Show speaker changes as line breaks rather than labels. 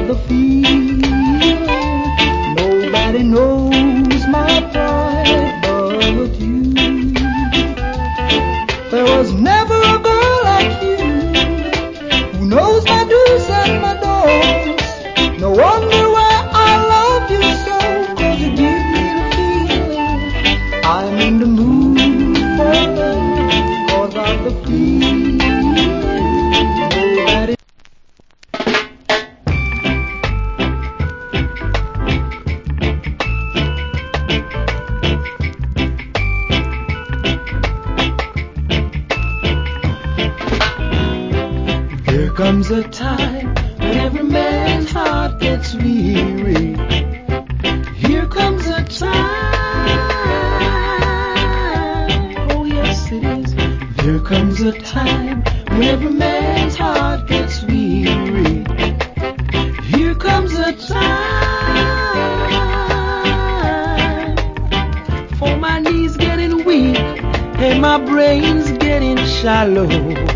got the feeling. Nobody knows my pride but you. There was never a girl like you who knows my do's and my don'ts. No wonder why I love you so, 'cause you give me the feeling. I'm in the mood for love, 'cause I've the feeling. Nobody. There comes a time when every man's heart gets weary. Here comes a time, oh yes it is. There comes a time when every man's heart gets weary. Here comes a time for my knees getting weak and my brain's getting shallow.